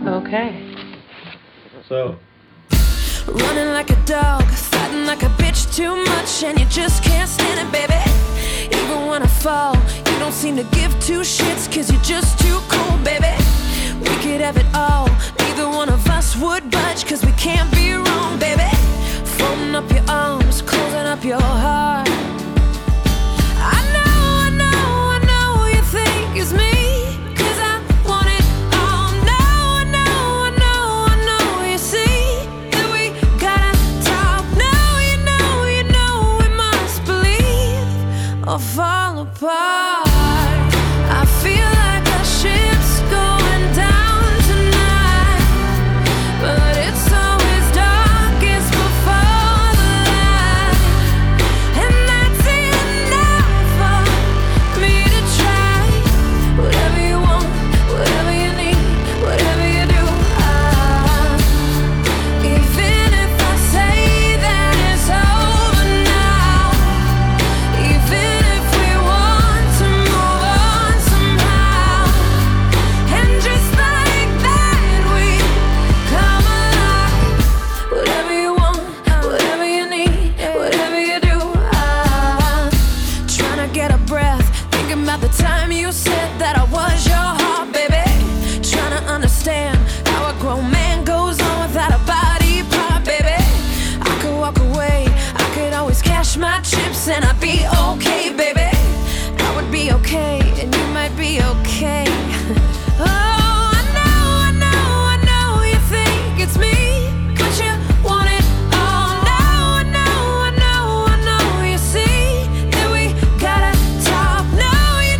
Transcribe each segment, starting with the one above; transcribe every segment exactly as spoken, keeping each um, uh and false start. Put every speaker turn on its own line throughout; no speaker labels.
Okay.
So.
Running like a dog, fighting like a bitch too much, and you just can't stand it, baby. Even when I fall, you don't seem to give two shits, cause you're just too cool, baby. We could have it all, neither one of us would budge, cause we can't be wrong, baby. Folding up your arms, closing up your heart. I know, I know, I know you think it's me. Or fall apart. I feel like our ship's going down tonight, but it's always darkest before the light, and that's enough for me to try. Whatever you want, whatever you need, whatever you do, I, even if I say that it's over now, even the time you said that I was your heart, baby. Trying to understand how a grown man goes on without a body part, baby. I could walk away, I could always cash my chips, and I'd be okay, baby. I would be okay, and you might be okay. Oh, I know, I know, I know you think it's me, but you want it all. No, I know, I know, I know you see that we gotta talk. No,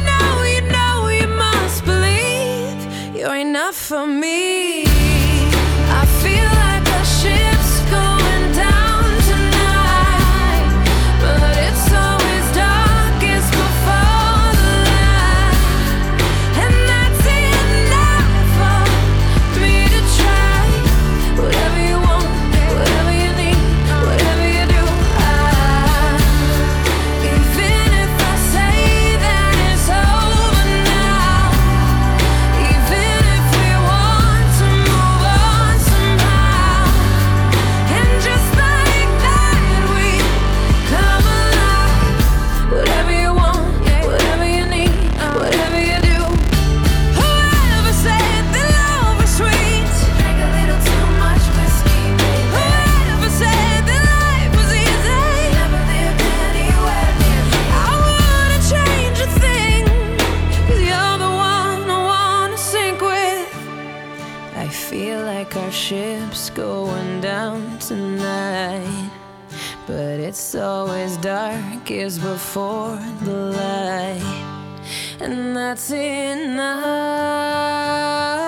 you're enough for me. I feel like our ship's going down tonight, but it's always darkest before the light, and that's enough for me to try. Whatever you want, whatever you need, whatever you do, I, even if I say that it's over now, even our ship's going down tonight, but it's always darkest before the light, and that's enough.